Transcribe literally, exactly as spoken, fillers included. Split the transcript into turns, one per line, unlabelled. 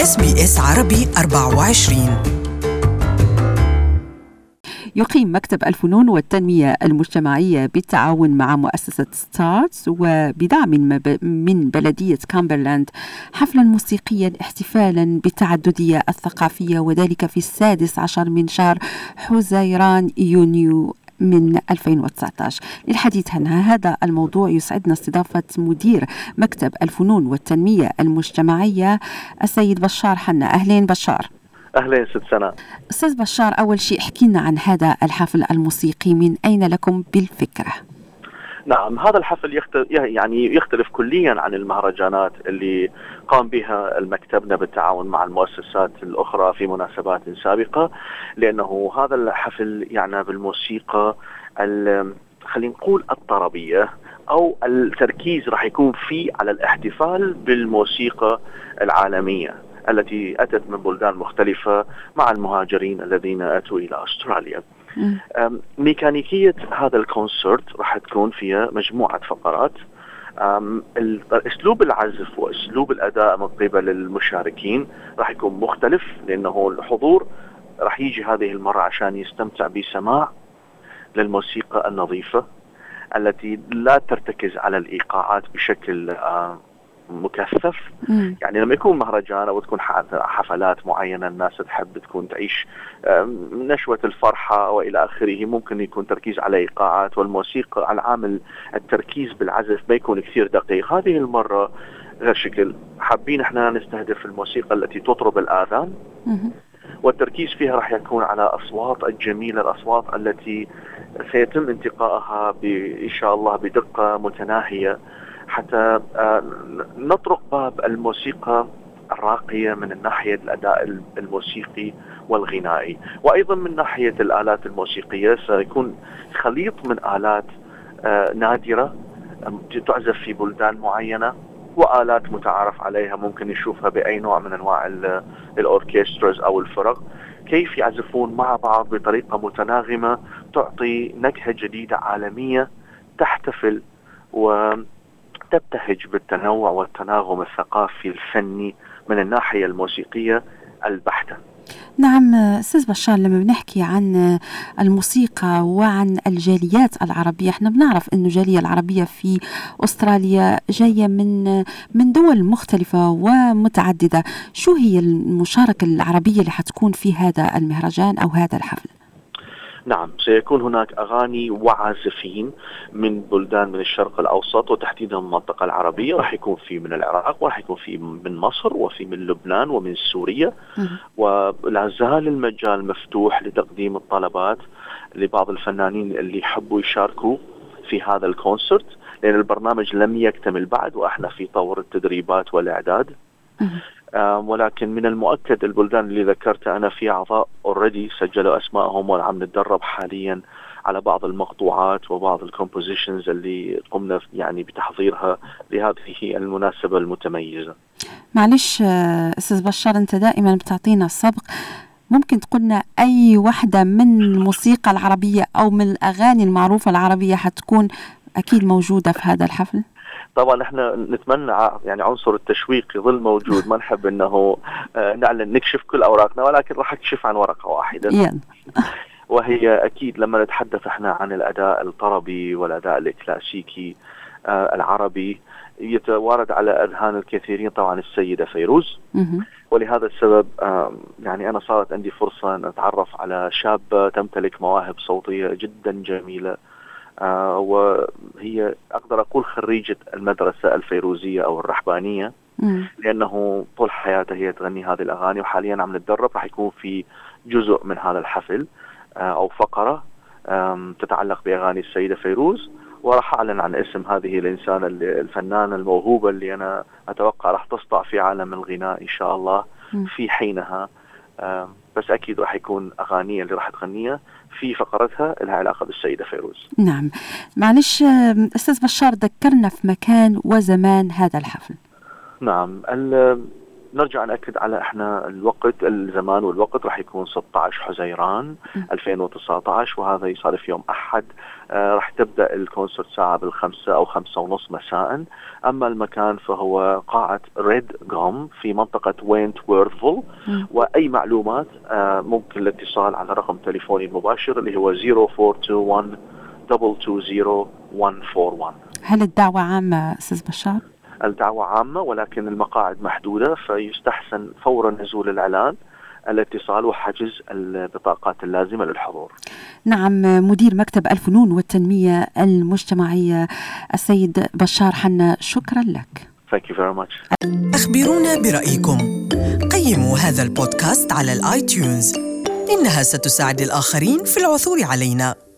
إس بي إس عربي أربعة وعشرين.
يقيم مكتب الفنون والتنمية المجتمعية بالتعاون مع مؤسسة ستارز وبدعم من بلدية كامبرلاند حفلا موسيقيا احتفالا بالتعددية الثقافية، وذلك في السادس عشر من شهر حزيران يونيو من ألفين وتسعة عشر. للحديث عن هذا الموضوع يسعدنا استضافة مدير مكتب الفنون والتنمية المجتمعية السيد بشار حنا. أهلين بشار.
أهلين ست سنة.
أستاذ بشار، أول شيء احكي لنا عن هذا الحفل الموسيقي، من أين لكم بالفكرة؟
نعم، هذا الحفل يختلف يعني يختلف كليا عن المهرجانات اللي قام بها المكتبنا بالتعاون مع المؤسسات الأخرى في مناسبات سابقة، لأنه هذا الحفل يعني بالموسيقى خلينا نقول الطربية، أو التركيز راح يكون فيه على الاحتفال بالموسيقى العالمية التي أتت من بلدان مختلفة مع المهاجرين الذين أتوا إلى أستراليا. ميكانيكية هذا الكونسرت راح تكون فيها مجموعة فقرات. أسلوب العزف وأسلوب الأداء من قبل المشاركين راح يكون مختلف، لأنه الحضور راح يجي هذه المرة عشان يستمتع بسماع للموسيقى النظيفة التي لا ترتكز على الإيقاعات بشكل مكثف. مم. يعني لما يكون مهرجان أو تكون حفلات معينة الناس تحب تكون تعيش نشوة الفرحة وإلى آخره، ممكن يكون تركيز على إيقاعات، والموسيقى على عامل التركيز بالعزف ما يكون كثير دقيق. هذه المرة غير شكل، حابين احنا نستهدف الموسيقى التي تطرب الآذان، مم. والتركيز فيها راح يكون على أصوات الجميلة، الأصوات التي سيتم انتقائها إن شاء الله بدقة متناهية حتى نطرق باب الموسيقى الراقية من الناحية الأداء الموسيقي والغنائي، وأيضا من ناحية الآلات الموسيقية سيكون خليط من آلات نادرة تعزف في بلدان معينة، وآلات متعارف عليها ممكن نشوفها بأي نوع من أنواع الأوركستراز أو الفرق، كيف يعزفون مع بعض بطريقة متناغمة تعطي نكهة جديدة عالمية تحتفل و تبتهج بالتنوع والتناغم الثقافي الفني من الناحية الموسيقية البحتة.
نعم أستاذ بشار، لما بنحكي عن الموسيقى وعن الجاليات العربية، احنا بنعرف إنه الجالية العربية في أستراليا جاية من من دول مختلفة ومتعددة. شو هي المشاركة العربية اللي حتكون في هذا المهرجان أو هذا الحفل؟
نعم، سيكون هناك أغاني وعازفين من بلدان من الشرق الأوسط وتحديدا المنطقة العربية. راح يكون في من العراق، وراح يكون في من مصر، وفي من لبنان ومن سوريا، ولا زال المجال مفتوح لتقديم الطلبات لبعض الفنانين اللي يحبوا يشاركوا في هذا الكونسرت، لأن البرنامج لم يكتمل بعد وإحنا في طور التدريبات والإعداد. ولكن من المؤكد البلدان اللي ذكرتها أنا في أعضاء اوريدي سجلوا أسمائهم، وعم نتدرب حاليا على بعض المقطوعات وبعض الكومبوزيشنز اللي قمنا يعني بتحضيرها لهذه المناسبة المتميزة.
معلش أستاذ بشار، أنت دائما بتعطينا السبق، ممكن تقولنا أي واحدة من الموسيقى العربية أو من الأغاني المعروفة العربية حتكون أكيد موجودة في هذا الحفل؟
طبعا احنا نتمنى يعني عنصر التشويق يظل موجود، ما نحب انه نعلن نكشف كل اوراقنا، ولكن راح اكشف عن ورقة واحدة وهي اكيد لما نتحدث احنا عن الاداء الطربي والاداء الكلاسيكي العربي يتوارد على اذهان الكثيرين طبعا السيدة فيروز. ولهذا السبب يعني انا صارت عندي فرصة ان اتعرف على شابة تمتلك مواهب صوتية جدا جميلة، آه وهي أقدر أقول خريجة المدرسة الفيروزية أو الرحبانية، مم. لأنه طول حياتها هي تغني هذه الأغاني، وحاليا عم نتدرب. راح يكون في جزء من هذا الحفل آه أو فقرة تتعلق بأغاني السيدة فيروز، وراح أعلن عن اسم هذه الإنسانة الفنانة الموهوبة اللي أنا أتوقع راح تسطع في عالم الغناء إن شاء الله مم. في حينها. آه بس أكيد راح يكون أغانيها اللي راح تغنيها في فقرتها لها علاقة بالسيدة فيروز.
نعم، معلش أستاذ بشار، ذكرنا في مكان وزمان هذا الحفل.
نعم، نرجع نأكد على احنا الوقت الزمان والوقت راح يكون ستة عشر حزيران ألفين وتسعة عشر، وهذا يصادف يوم أحد. آه راح تبدأ الكونسرت ساعة بالخمسة أو خمسة ونص مساء. أما المكان فهو قاعة ريد جوم في منطقة وينتورثفيل. وأي معلومات آه ممكن الاتصال على رقم تليفوني المباشر اللي هو صفر أربعة اثنين واحد اثنين اثنين صفر واحد أربعة واحد.
هل الدعوة عامة أستاذ بشار؟
الدعوة عامة، ولكن المقاعد محدودة، فيستحسن فور نزول الإعلان الاتصال وحجز البطاقات اللازمة للحضور.
نعم، مدير مكتب الفنون والتنمية المجتمعية السيد بشار حنا، شكرا لك.
Thank you very much.
أخبرونا برأيكم. قيموا هذا البودكاست على الآيتيونز، إنها ستساعد الآخرين في العثور علينا.